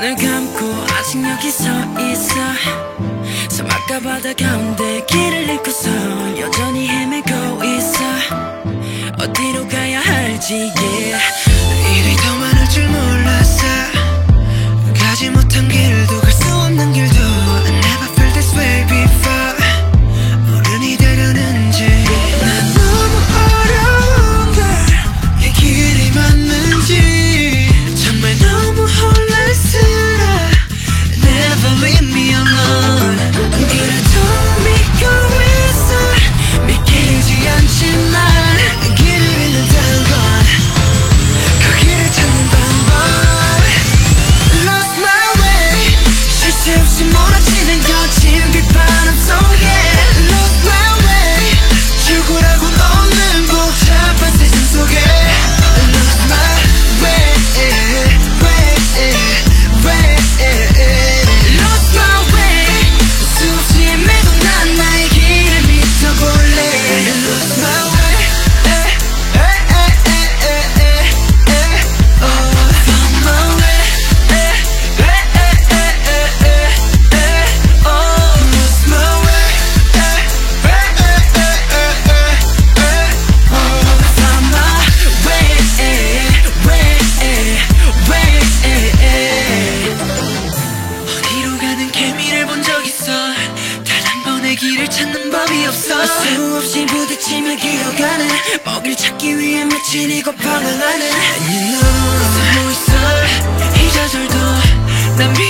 눈을 감고 아직 여기 서 있어. 사막과 바다 가운데 길을 잃고서 여전히 헤매고 있어. 어디로 가야 할지 yeah. 일이 더 많을 줄 몰랐어. 가지 못한 길도 갈 수 없는 길도 I never felt this way before. 어른이 되려는지 난 너무 어려운 걸 이 길이 맞는지 정말 너무 혼란스러워. Never leave me alone. 길을 돌미고 있어. 믿기지 않지만 길을 잃는다는 건 그 길을 찾는 방법. Lost my way. 쉴 새 없이 몰아치는 거친 빗바람 속에 Lost my way. 죽으라고는 없는 복잡한 세상 속에 Lost my way, Lost my way. 수없이 헤매도 난 나의 길을 믿어볼래. Lost my way. Found my way. Lost my way. Found my way. 어디로 가는 개미를 본 적 있어. 단 한 번의 길을 찾는 법이 없어. 수없이 부딪히며 기어가는 먹이를 찾기 위해 며칠이 곧 방황하는 And you know 숨어 있어. 이 좌절도 난